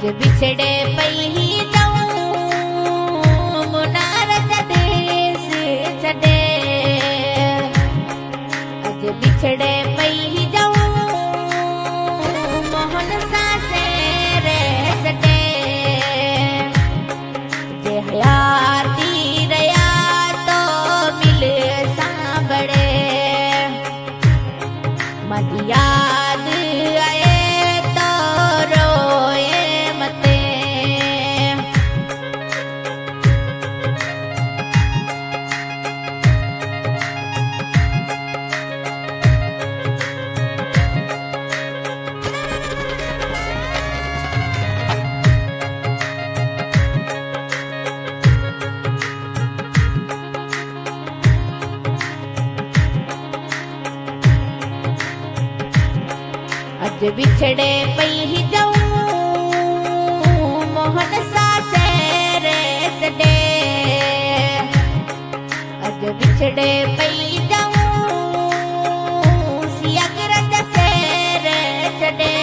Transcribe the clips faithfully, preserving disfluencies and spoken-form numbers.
अज बिछड़े पई जाऊं मुनार देश छड़े अज बिछड़े पई जाऊं मोहन सासे रे सटे जे हयाती रया तो मिल सांभड़े मत याद आए तो रोए मते अज बिछड़े पई जाऊं मोहन सासे रे सडे अज बिछड़े पई जाऊं सियागरज से रे सडे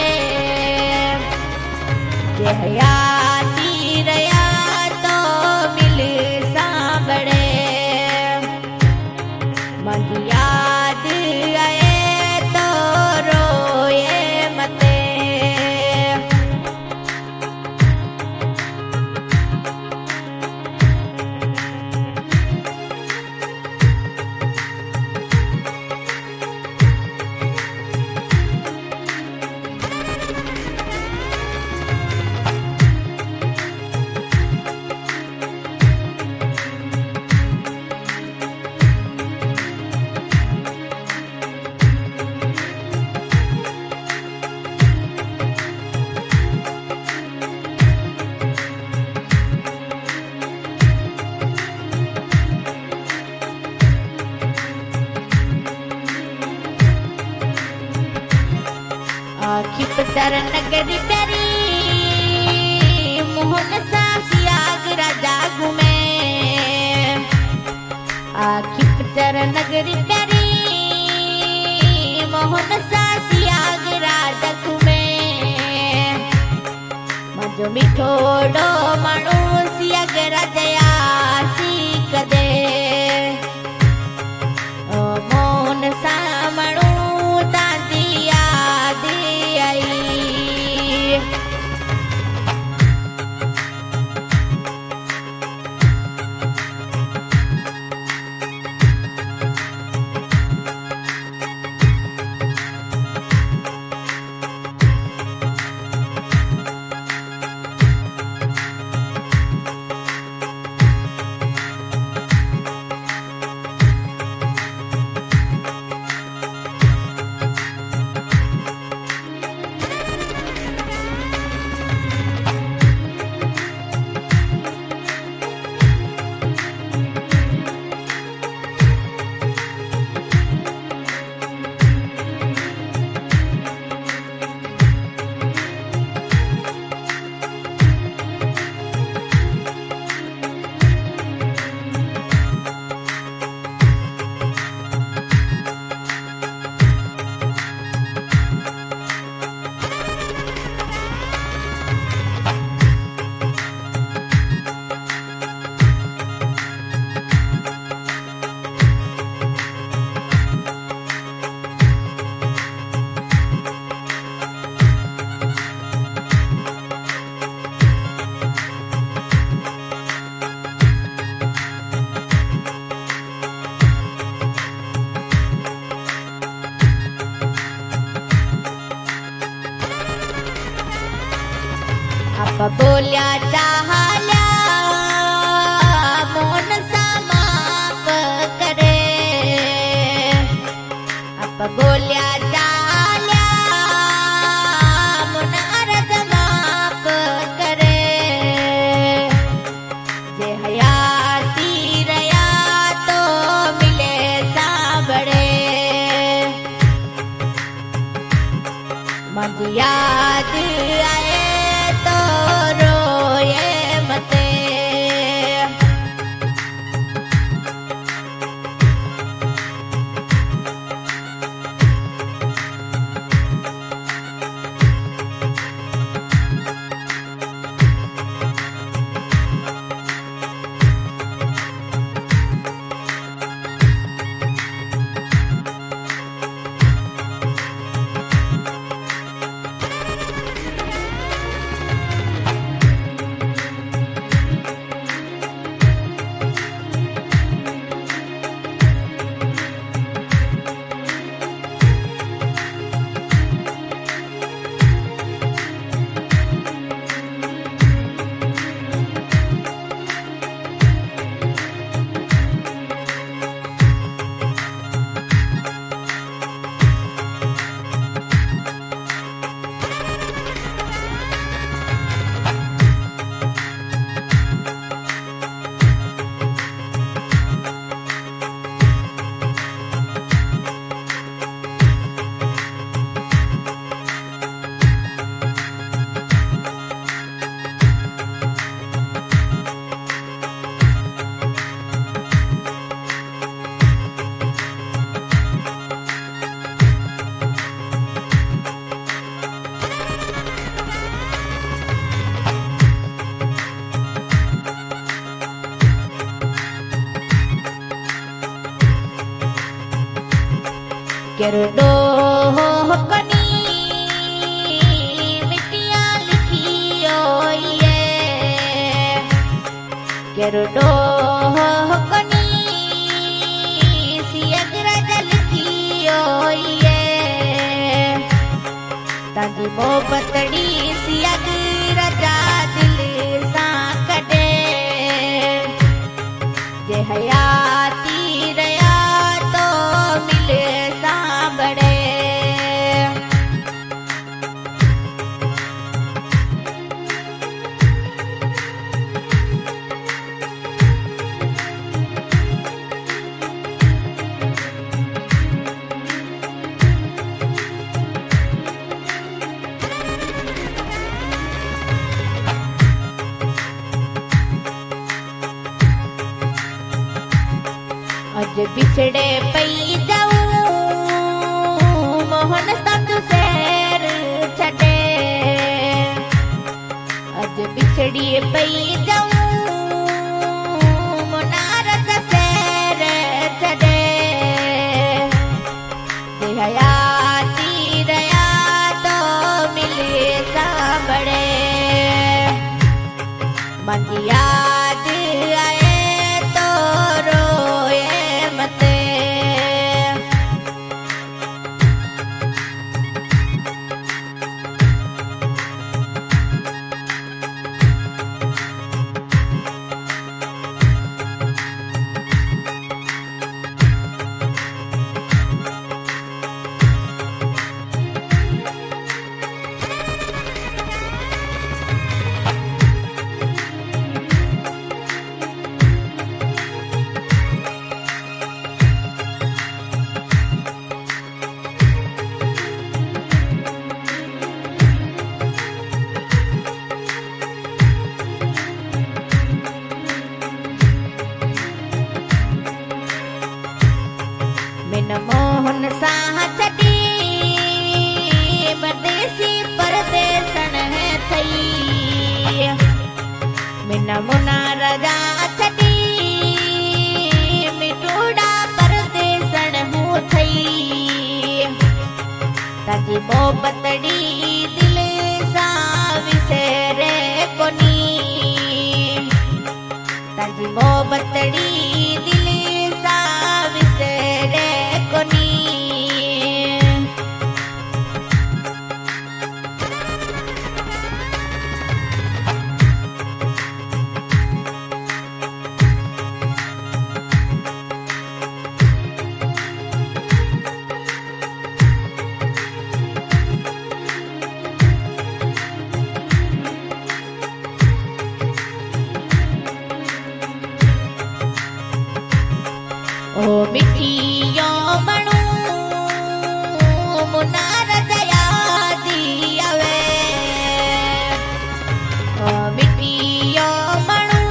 जे हयाती रया तो मिल सांभड़े मन याद आए तो रोए मते आखी पतर नगरी प्यारी मोहन सासी आगरा जागू में आखी पतर नगरी प्यारी मोहन सासी आगरा जागू में मजो मिठोड़ो माणू सी आगरा जया सी कदे ओ मोहन सा माणू तांजी याद आई आप बोल्या चाहल्या मोहन सा माफ करे आप बोल्या चाहल्या मोहन अर्ज माफ करे जे हयाती रया तो मिले सांभड़े मन याद आए तो रोए केरो डो कनी मिटिया लिखियो ये केरो डो कनी सियगराज लिखियो ये ताजी मोहब्बतड़ी सियगराजा दिल सा कटे जे हयाती रया तो मिले सांबड़े अज बिछड़े पई जाऊं मोहन साधु सैर छड़े अज बिछड़ी पई जाऊं मुनारत सैर छड़े जे हयाती रया तो मिले सांबड़े मन याद आए तो रोए मते मिन मोहन साह छड़ी परदेसी परदेसन है थई मिन मुना रजा छड़ी मिटूड़ा परदेसन हूँ थई ताजी मोहब्बतड़ी दिल सा विसरे कोनी ताजी मोहब्बतड़ी दिल सा विसरे कोनी ओ मिठियो मणु मुनार दया दियावे ओ मिठियो मणु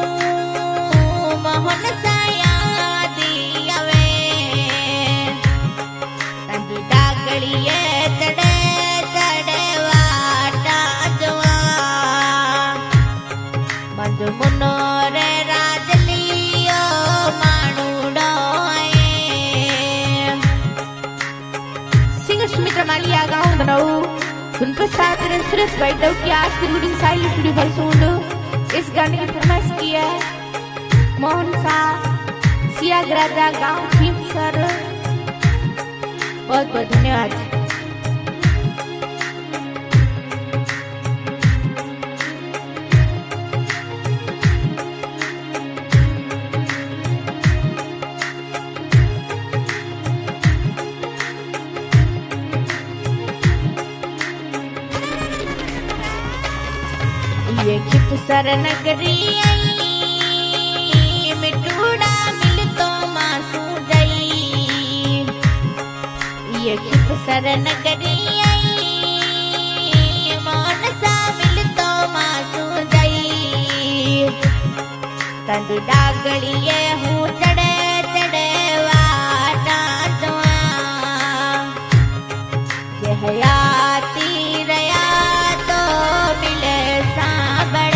मोहन साया दियावे तंगी डागड़िए चढ़े चढ़े वाटा जवा मंज मुनोरे राजलियो माणू सुमित्रा मालिया गाउँ दनौ धुन प्रसाद र सुरेश वैद्य की आज की रिकॉर्डिंग साइल स्टूडियो भलसुंड इस गाने की फरमाइश की है मोहन शाह सियागराजा गाँव भीम सर बहुत बहुत धन्यवाद। ये खिप सर नगरी आई मिटूड़ा मिल तो मासू गई ये खिप सर नगरी आई मौन सा मिल तो मासू गई तंद डागड़िए हूँ चढ़े चढ़े वाटा जवा ये हयाती रया तो मिले सांबड़े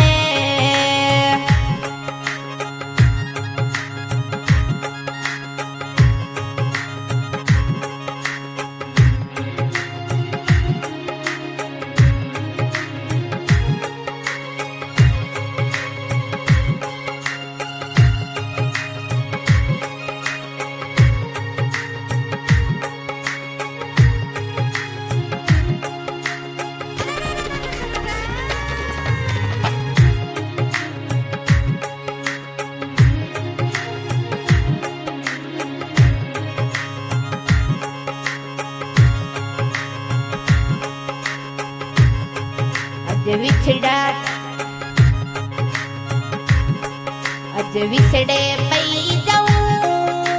विछड़ा अज विछड़े पई जाऊं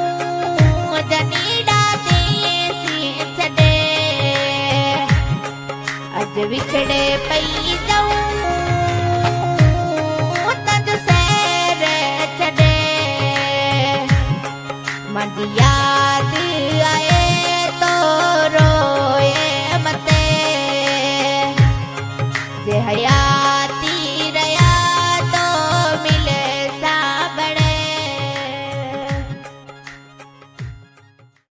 जनीड़ा दे सी छड़े अज विछड़े पई जाऊं तज सैर छड़े मंजिया